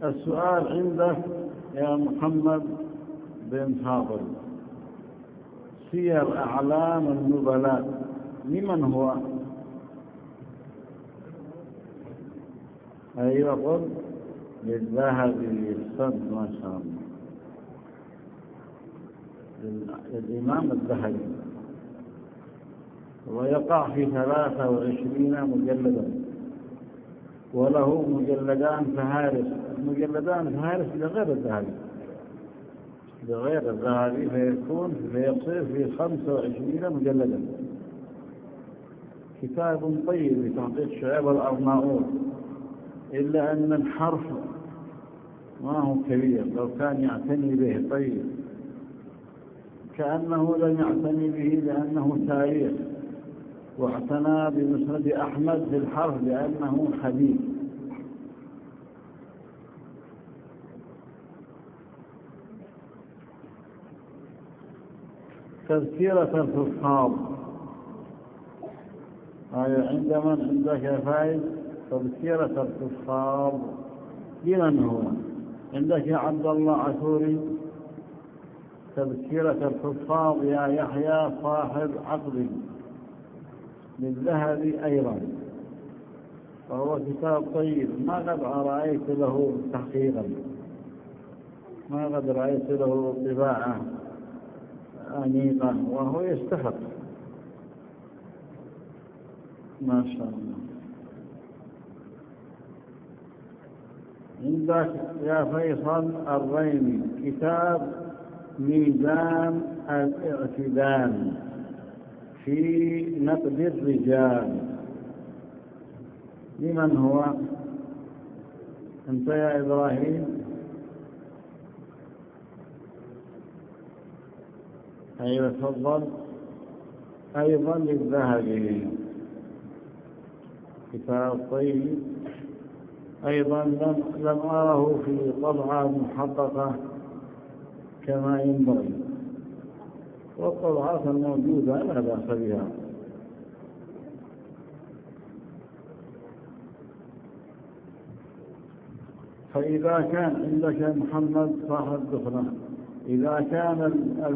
السؤال عندك يا محمد بن فاضل، سير أعلام النبلاء لمن هو؟ أيوة قل. للذهبي الصد ما شاء الله، للإمام الذهبي، ويقع في 23 مجلدا، وله مجلدان فهارس لغير الذهبي، فيصير في 25 مجلدا. كتاب طيب لتحقيق شعيب الأرناؤوط، إلا أن الحرف ما هو كبير، لو كان يعتني به طيب، كأنه لم يعتني به لأنه تاريخ، واعتنى بمسند أحمد في الحرف لأنه حديث. تذكرة الحفاظ عندك يا فايز تذكرة الحفاظ لمن هو؟ عندك يا عبد الله عثوري تذكرة الحفاظ يا يحيى صاحب عقل، للذهبي أيضا، فهو كتاب طيب، ما قد رأيت له تحقيقا، ما قد رأيت له طباعة أنيقة، وهو يستحق ما شاء الله. عندك يا فيصل الريمي كتاب ميزان الاعتدال في نقد الرجال، لمن هو؟ أنت يا إبراهيم؟ أيوة تفضل. أيضا للذهبي، كتاب طيب أيضا، لم أره في طبعة محققة كما ينبغي، والطبعات الموجودة لا بأس بها. فإذا كان عندك محمد صاحب دخنة، إذا كان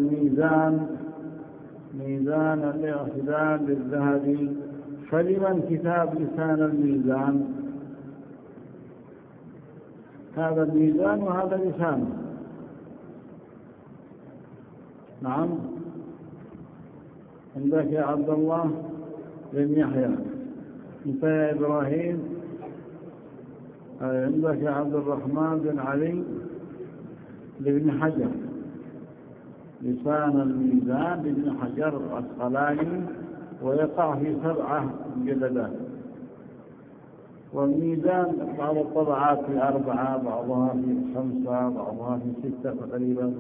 ميزان الاعتدال للذهبي، فلمن كتاب لسان الميزان؟ هذا الميزان وهذا لسانه. نعم. عندك يا عبد الله بن يحيى، انت يا إبراهيم، عندك يا عبد الرحمن بن علي لابن حجر، لسان الميزان لابن حجر العسقلاني، ويقع في 7 مجلدات. والميزان بعض الطبعات في 4، بعضها في 5، بعضها في 6 تقريبا،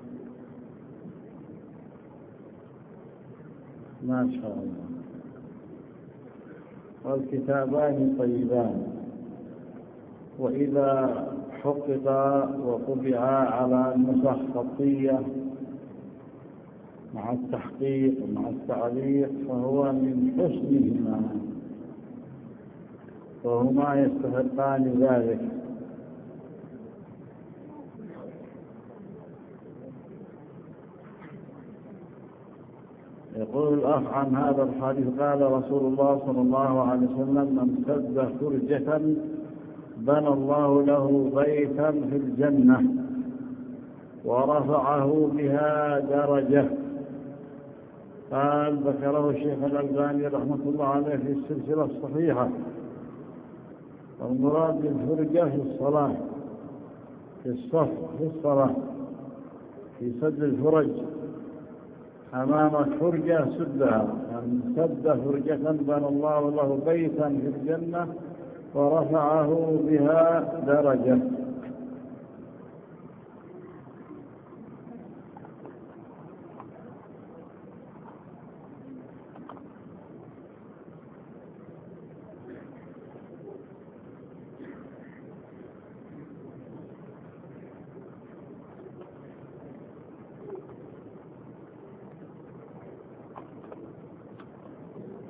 ما شاء الله. والكتابان طيبان، وإذا حقق وطبعا على نسخ خطية مع التحقيق ومع التعليق فهو من حسنهما، وهما يستحقان ذلك. يقول الأخ عن هذا الحديث قال رسول الله صلى الله عليه وسلم: من سد فرجة بنى الله له بيتا في الجنة ورفعه بها درجة. قال ذكره الشيخ الألباني رحمة الله عليه في السلسلة الصحيحة. والمراد بالفرجة في الصلاة، في الصف، في الصلاة، في سد الفرج، أمامك فرجة سدها، من سد فرجة بنى الله له بيتا في الجنة ورفعه بها درجة.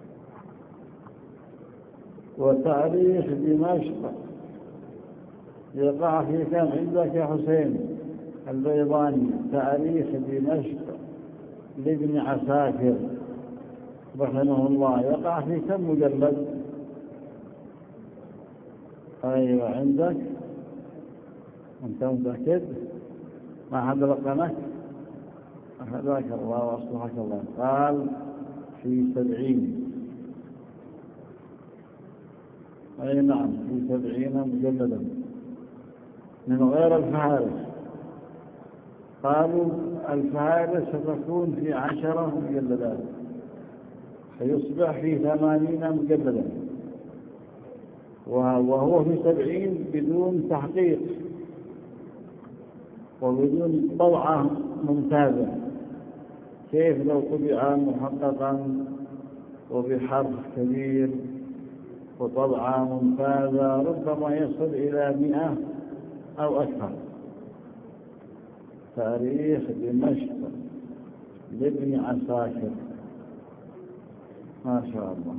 وتاريخ دمشق يقع في كم عندك يا حسين البيضاني؟ تاريخ دمشق لابن عساكر رحمه الله، يقع في كم مجلد؟ أيوة عندك، أنت متأكد؟ ما حد رقمك؟ هذاك الله وأصلحك الله. قال في 70. أي نعم، في 70 مجلدا من غير الفهارس. قالوا الفهارس ستكون في 10 مجلدات، فيصبح في 80 مجلدا، وهو في 70 بدون تحقيق وبدون طبعة ممتازة. كيف لو طبع محققا وبحرف كبير وطبعة ممتازة ربما يصل إلى 100 أو أكثر. تاريخ دمشق لابن عساكر، ما شاء الله.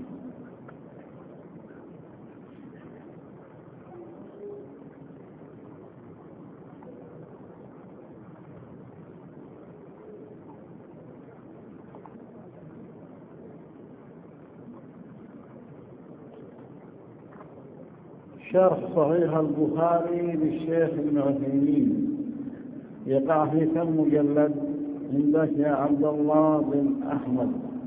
شرح صحيح البخاري للشيخ ابن عثيمين، يقع في كم مجلد عندك يا عبد الله بن أحمد؟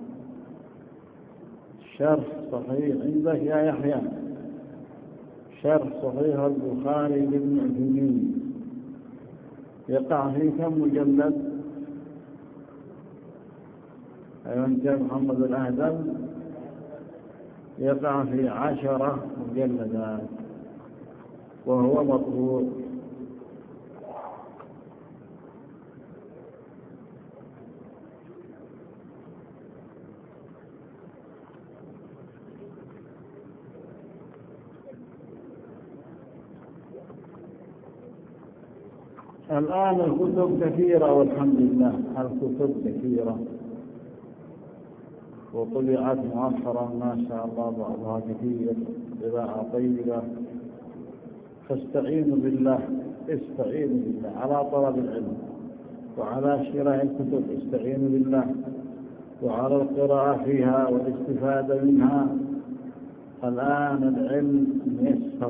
شرح صحيح عندك يا يحيى؟ شرح صحيح البخاري لابن عثيمين يقع في كم مجلد؟ أيضا أنت محمد الأهدل؟ يقع في 10 مجلدات وهو مطبوع. الآن الكتب كثيرة والحمد لله، الكتب كثيرة وطبعت مؤخرا ما شاء الله بعضها كثير طباعة طيبة. فاستعينوا بالله، استعينوا بالله على طلب العلم وعلى شراء الكتب، استعينوا بالله وعلى القراءة فيها والاستفادة منها. الآن العلم ميسر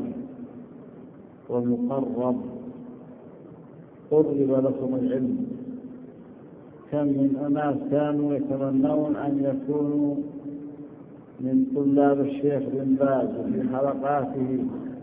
ومقرب، قرب لكم العلم. كم من أناس كانوا يتمنون أن يكونوا من طلاب الشيخ بن باز في حلقاته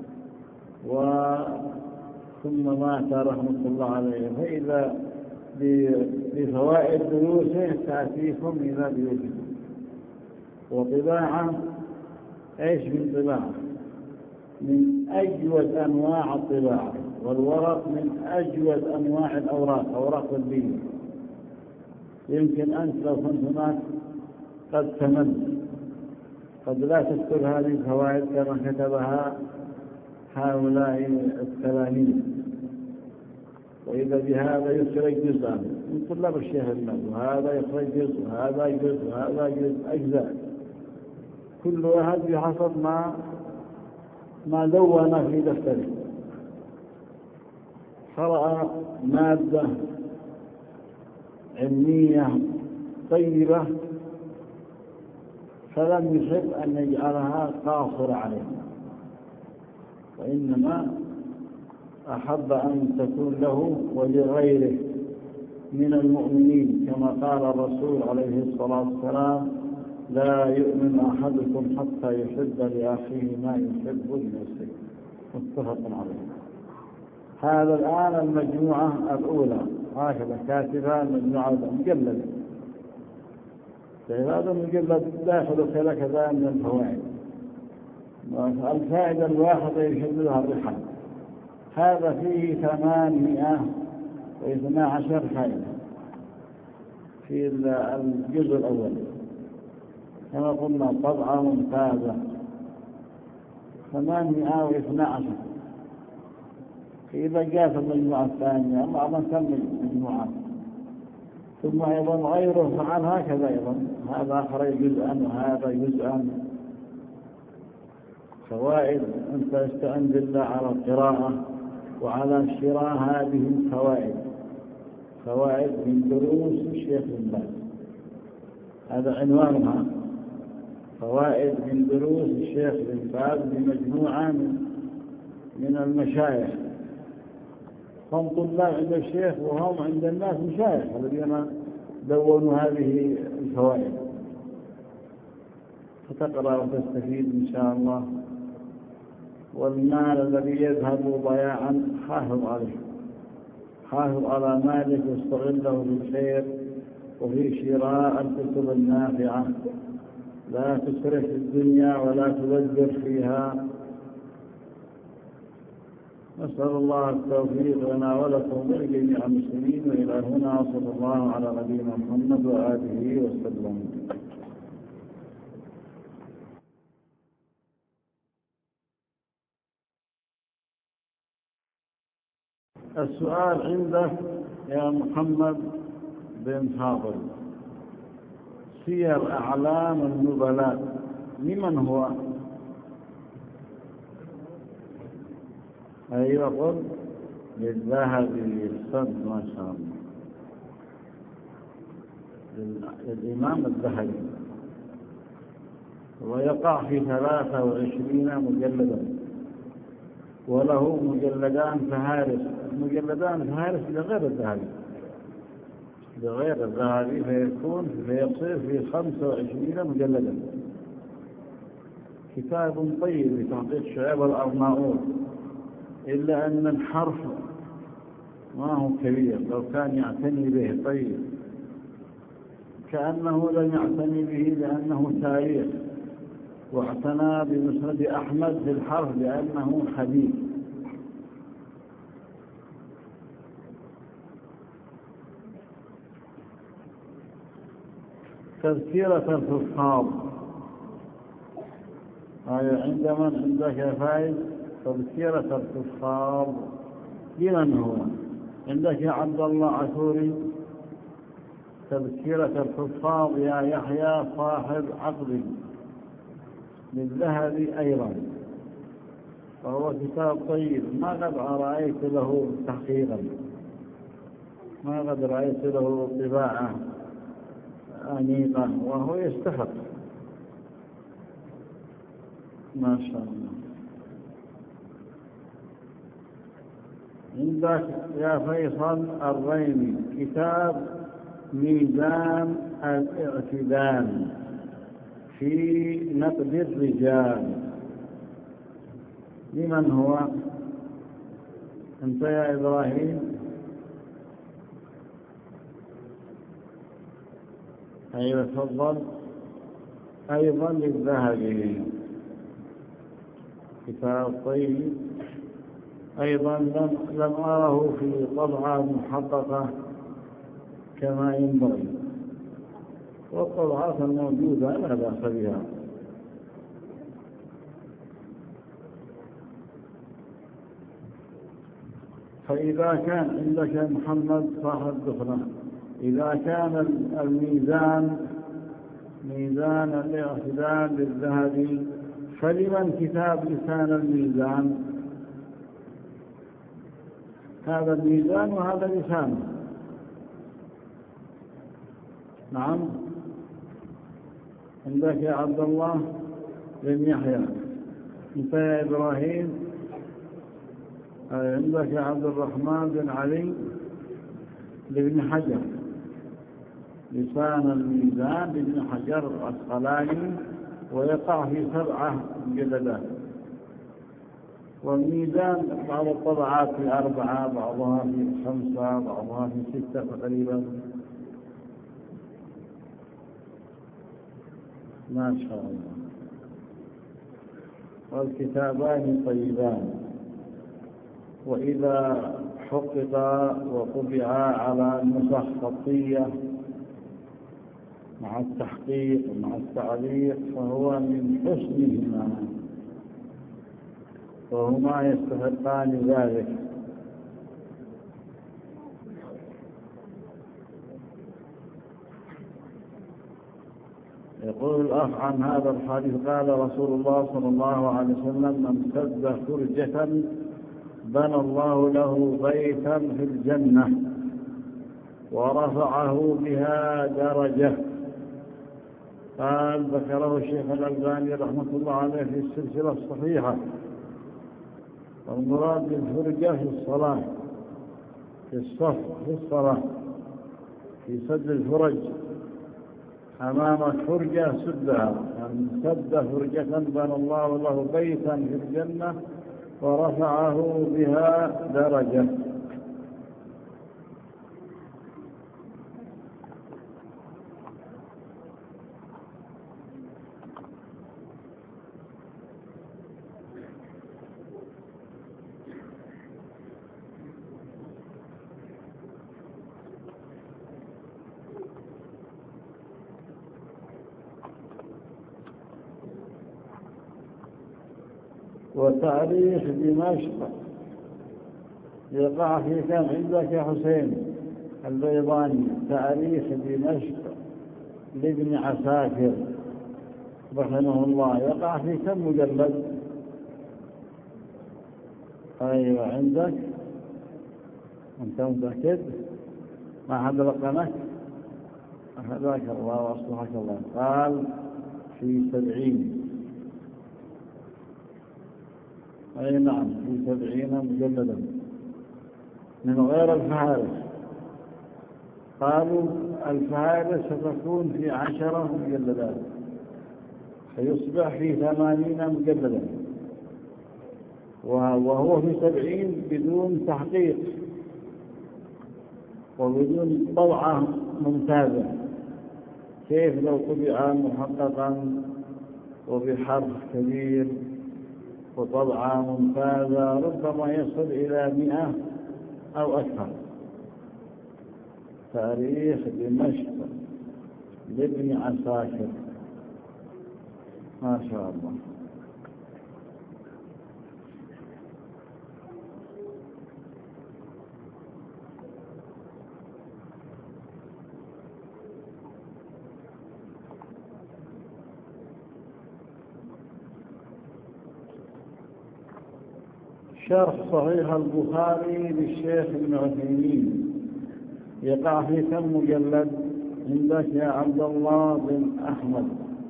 ثم مات رحمة الله عليه، فإذا بفوائد دروسه تأتيكم إلى بيوتكم. وطباعة إيش من طباعة؟ من أجود أنواع الطباعة، والورق من أجود أنواع الأوراق، أوراق طبية. يمكن أنت لو كنت هناك قد تمل، قد لا تذكر هذه الفوائد كما كتبها هؤلاء التلاميذ. وإذا بهذا يخرج جزءا من طلاب الشيخ المال، وهذا يخرج جزء، وهذا جزء، وهذا جزء، أجزاء، كل واحد بحسب ما دون في دفتره. قرأ مادة علمية طيبة فلم يحب أن يجعلها قاصر عليه، وإنما أحب أن تكون له ولغيره من المؤمنين، كما قال الرسول عليه الصلاة والسلام: لا يؤمن أحدكم حتى يحب لأخيه ما يحب لنفسه. متفق عليه. هذا الآن المجموعة الأولى هكذا كاتبها المجموعة مجلد. هذا المجلد داخل كذا من الفوائد. الفائدة الواحدة يشملها الرحل. هذا فيه 812 فائدة في الجزء الأول، كما قلنا طبعة ممتازة 812. إذا جاءت المجموعة الثانية بعض نسمي مجموعات، ثم أيضا غيره فعل هكذا أيضا، هذا أخرج جزءا وهذا جزءا. فوائد. أنت استعن بالله على القراءة وعلى شراء هذه الفوائد، فوائد من دروس الشيخ بن باز، هذا عنوانها، فوائد من دروس الشيخ بن باز بمجموعة من المشايخ. هم طلاب عند الشيخ وهم عند الناس مشايخ الذين دونوا هذه الفوائد، فتقرأ وتستفيد إن شاء الله. والمال الذي يذهب ضياعا حافظ عليه، حافظ على مالك واستغله بالخير وفي شراء الكتب النافعة، لا تسرف الدنيا ولا تبذر فيها. نسأل الله التوفيق لنا ولكم ولجميع المسلمين. وإلى هنا وصلى الله على نبينا محمد وآله وسلم. السؤال عندك يا محمد بن فاضل: سير أعلام النبلاء لمن هو؟ أيوة قل. للذهبي. الصد ما شاء الله، للإمام الذهبي، ويقع في 23 مجلدا، وله مجلدان فهارس. مجلدان فهارس لغير الذهبي، لغير الذهبي، فيصير في 25 مجلدا. كتاب طيب لتحقيق شعيب الأرناؤوط، إلا أن الحرف ما هو كبير، لو كان يعتني به طيب، كأنه لم يعتني به لأنه تاريخ، واعتنى بمسند أحمد في الحرف لأنه حديث. تذكرة الحفاظ، عند من عندك فايز؟ تذكرة الحفاظ لمن هو؟ عندك يا عبد الله عثوري. تذكرة الحفاظ يا يحيى صاحب عقدي، للذهبي أيضا، وهو كتاب طيب، ما قد رأيت له تحقيقا، ما قد رأيت له طباعة أنيقة، وهو يستحق ما شاء الله. عندك يا فيصل الريمي كتاب ميزان الاعتدال في نقد الرجال، لمن هو؟ أنت يا إبراهيم. أيوة تفضل. أيضا للذهبي، كتاب طيب أيضا، لم أره في طبعة محققة كما ينبغي، والطبعات الموجودة لا بأس بها. فإذا كان عندك محمد صاحب دخنة، إذا كان الميزان ميزان الاعتدال للذهبي، فلمن كتاب لسان الميزان؟ هذا الميزان وهذا لسانه. نعم. عندك يا عبد الله بن يحيى. انت يا إبراهيم. عندك يا عبد الرحمن بن علي لابن حجر، لسان الميزان لابن حجر العسقلاني، ويقع في 7 مجلدات. والميزان بعض الطبعات في 4، بعضها في 5، بعضها في 6 تقريبا. ما شاء الله. والكتابان طيبان، وإذا حقق وطبع على نسخ خطية مع التحقيق ومع التعليق فهو من حسنهما، وهما يستحقان ذلك. يقول الأخ عن هذا الحديث: قال رسول الله صلى الله عليه وسلم: من سد فرجة بنى الله له بيتا في الجنة ورفعه بها درجة. قال ذكره الشيخ الألباني رحمة الله عليه في السلسلة الصحيحة. والمراد بالفرجة في الصلاة، في الصف في الصلاة، في سد الفرج. أمامك فرجة سدها، يعني سد فرجة بنى الله له بيتا في الجنة ورفعه بها درجة. وتاريخ دمشق يقع في كم عندك يا حسين البيضاني؟ تاريخ دمشق لابن عساكر رحمه الله يقع في كم مجلد؟ أيوة عندك، أنت متأكد؟ ما حد رقمك؟ هداك الله وأصلحك الله. قال في 70. أي نعم، في 70 مجلدا من غير الفهارس. قالوا الفهارس ستكون في 10 مجلدات، فيصبح في 80 مجلدا، وهو في 70 بدون تحقيق وبدون طبعة ممتازة. كيف لو طبع محققا وبحرف كبير وطبعة ممتازة ربما يصل إلى 100 أو أكثر. تاريخ دمشق لابن عساكر، ما شاء الله. شرح صحيح البخاري للشيخ ابن عثيمين يقع في كم مجلد عندك يا عبد الله بن أحمد؟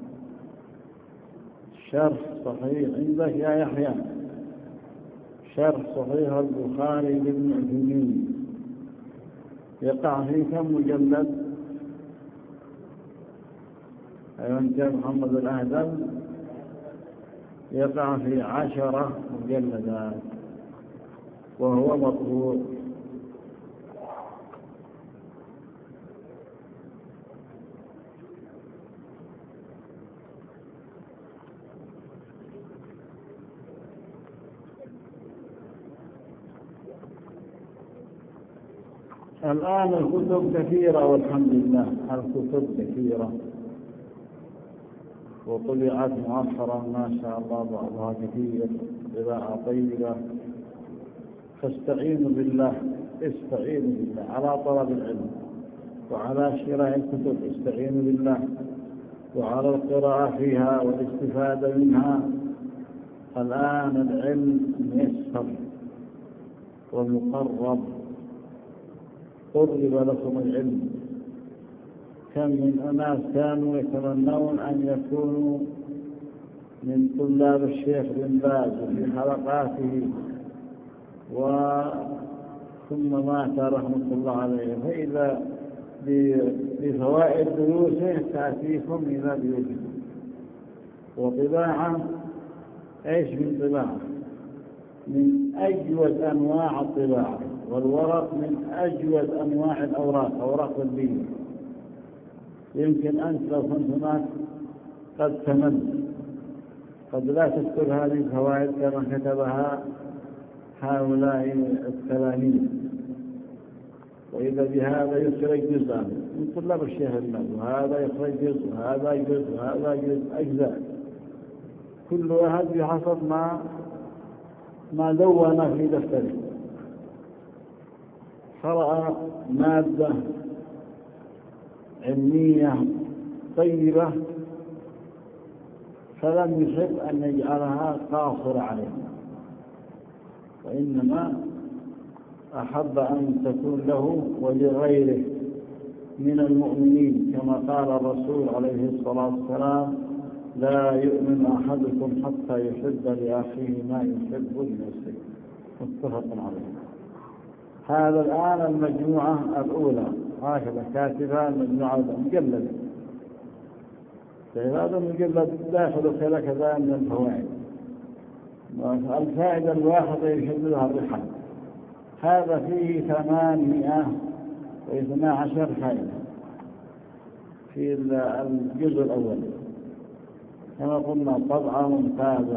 شرح صحيح عندك يا يحيى؟ شرح صحيح البخاري لابن عثيمين يقع في كم مجلد؟ أيضا أنت محمد الأهدل؟ يقع في 10 مجلدات وهو مطبوع. الآن الكتب كثيرة والحمد لله، الكتب كثيرة وطبعت مؤخرا ما شاء الله بعضها كثير طباعة طيبة. فاستعينوا بالله، استعينوا بالله على طلب العلم وعلى شراء الكتب، استعينوا بالله وعلى القراءة فيها والاستفادة منها. الآن العلم ميسر ومقرب، قرب لكم العلم. كم من أناس كانوا يتمنون أن يكونوا من طلاب الشيخ بن باز في حلقاته ثم مات رحمة الله عليه، فإذا بفوائد دروسه تأتيكم إلى بيوتكم. وطباعة إيش من طباعة؟ من أجود أنواع الطباعة، والورق من أجود أنواع الأوراق، أوراق البيئة. يمكن أنت لو كنت هناك قد تمل، قد لا تذكر هذه الفوائد كما كتبها هؤلاء التلاميذ، وإذا بهذا يخرج جزءا من طلاب الشيخ المال، وهذا يخرج جزء وهذا جزء وهذا جزء، أجزاء كل واحد بحسب ما دون في دفتره. قرأ مادة علمية طيبة فلم يحب أن يجعلها قاصرة عليه، وإنما أحب أن تكون له ولغيره من المؤمنين، كما قال الرسول عليه الصلاة والسلام: لا يؤمن أحدكم حتى يحب لأخيه ما يحب لنفسه. متفق عليه. هذا الآن المجموعة الأولى هكذا كاتبها المجموعة المجلد. هذا المجلد داخل كذا من الفوائد. الفائدة الواحدة يشددها الرحال. هذا فيه 812 فائدة في الجزء الأول، كما قلنا طبعة ممتازة.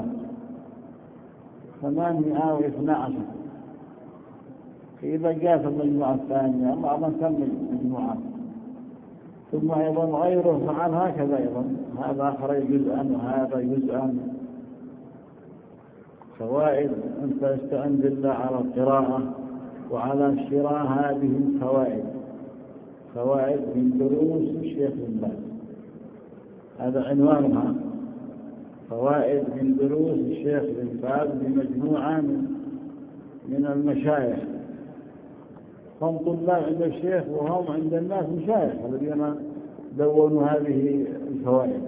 812. إذا جاء في المجموعة الثانية بعض نكمل مجموعات، ثم أيضا غيره فعل هكذا أيضا، هذا أخرج جزءا وهذا جزءا. فوائد أنت استعن بالله على القراءة وعلى شراء هذه الفوائد. فوائد من دروس الشيخ بن باز، هذا عنوانها، فوائد من دروس الشيخ بن باز بمجموعة من المشايخ. هم طلاب عند الشيخ وهم عند الناس مشايخ الذين دونوا هذه الفوائد،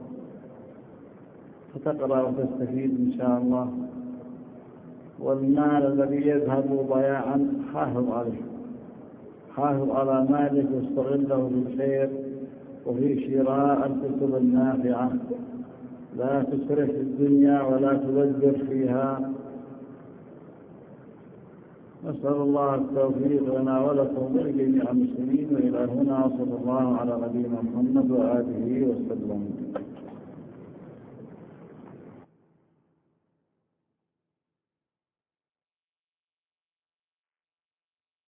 فتقرأ وتستفيد إن شاء الله. والمال الذي يذهب ضياعا حافظ عليه، حافظ على مالك واستغله بالخير وفي شراء الكتب النافعة. لا تسرف في الدنيا ولا تبذر فيها. نسأل الله التوفيق لنا ولكم ولجميع المسلمين. وإلى هنا صلى الله على نبينا محمد وآله وسلم.